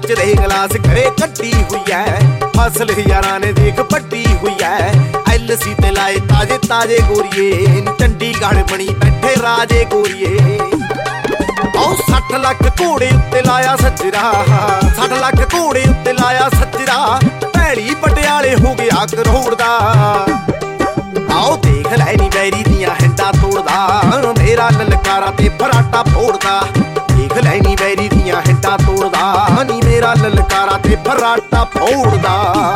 ਕੱਚ ਦੇ ਗਲਾਸ ਘਰੇ ਕੱਢੀ ਹੋਈ ਐ ਫਸਲ ਯਾਰਾਂ ਨੇ ਦੇਖ ਪੱਟੀ ਹੋਈ ਐ ਐਲਸੀ ਤੇ ਲਾਏ ਤਾਜੇ ਤਾਜੇ ਗੋਰੀਏ ਚੰਡੀਗੜ੍ਹ ਬਣੀ ਬੈਠੇ ਰਾਜੇ ਗੋਰੀਏ 60 ਲੱਖ ਘੋੜੇ ਉੱਤੇ ਲਾਇਆ ਸੱਜਰਾ 60 ਲੱਖ ਘੋੜੇ ਉੱਤੇ ਲਾਇਆ ਸੱਜਰਾ ਭੈੜੀ ਪਟਿਆਲੇ ਹੋ ਗਿਆ ਕਰੋੜ ਦਾ ਆਓ ਦੇਖ ਲੈ ਨੀ ਬੈਰੀ ਦੀਆਂ ਹਿੰਡਾਂ ਤੋੜਦਾ ਮੇਰਾ ਲਲਕਾਰਾ ਤੇ ਫਰਾਟਾ ਫੋੜਦਾ ਦੇਖ ਲੈ ਨੀ ਬੈਰੀ ਦੀਆਂ ਹਿੰਡਾਂ ਤੋੜਦਾ ਨੀ ਮੇਰਾ ਲਲਕਾਰਾ ਤੇ ਫਰਾਟਾ ਫੋੜਦਾ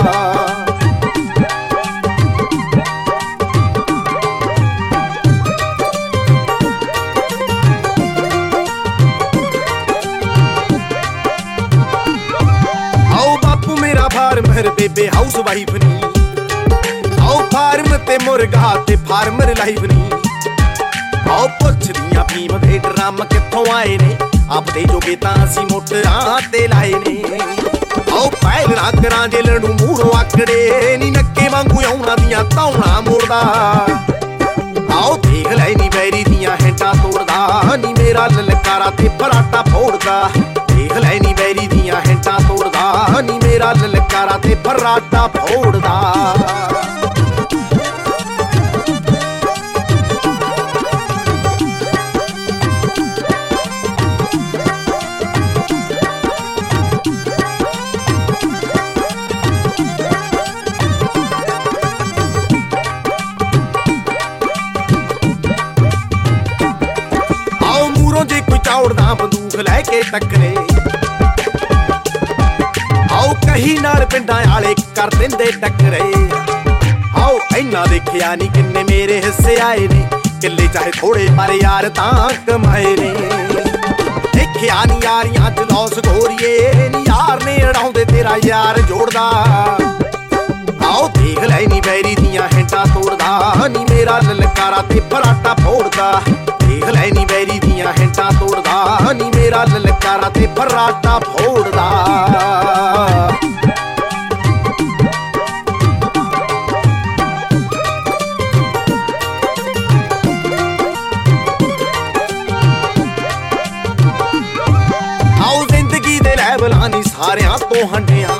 फार्मर बेबे हाउस वाइफ नी आओ फार्म ते मुर्गा ते फार्मर लाइफ नी आओ पुछदियां भीम दे ड्रम कित्थों आए ने आपदे जोगे तां असीं मोटरां ते लाए ने आओ पैल राकरां जे लड़ू मूड़ों आकड़े नी नक्के वांगू आउणा दियां तौणा मोड़दा आओ देख लै नी बैरी दियां हिंडां तोड़दा नी मेरा ललकारा ते फराटा फोड़दा देख लै नी बैरी दियां हिंडां तोड़दा नी मेरा ललकारा ते फराटा फोड़दा आओ मूरों जे कोई चौड़दा बंदूक लैके टकरे आओ कही नाल पिंडां आले कर दिंदे टकरे आओ इन्ना देखिया नी किन्ने मेरे हिस्से आए ने किले चाहे थोड़े पर यार तां कमाए ने देखिया नी यारियां च लौस गोरिए नी यार ने अड़ाउंदे तेरा यार जोड़दा आओ देख लै नी बैरी दियां हिंडां तोड़दा नी मेरा ललकारा ते फराटा फोड़दा देख लै नी बैरी दियां हिंडां तोड़दा नी मेरा ललकारा ते फराटा फोड़दा आओ जिंदगी दे लैवलां नी सारियां तो हंडियां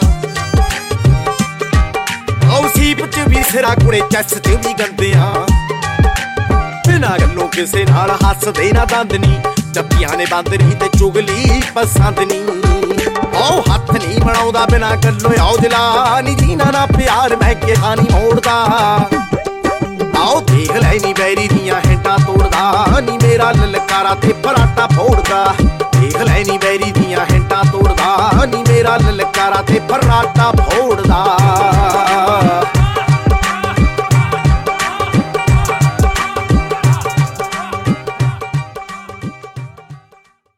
आओ सीप च भी सिरा कुड़े चैस च भी गंदियां बिना गल्लों किसे नाल हसदे ना दंद नी जप्पियां ने बंद नी ते चुगली पसंद नी आओ हथ नी बनाउंदा बिना गल्लों आओ दिला नी जीना ना प्यार मैं किहा नी मोड़दा आओ देख लै नी बैरी दियां हिंडां तोड़दा नी मेरा ललकारा ते फराटा फोड़दा देख लै नी बैरी दियां हिंडां तोड़दा नी मेरा ललकारा ते फराटा फोड़दा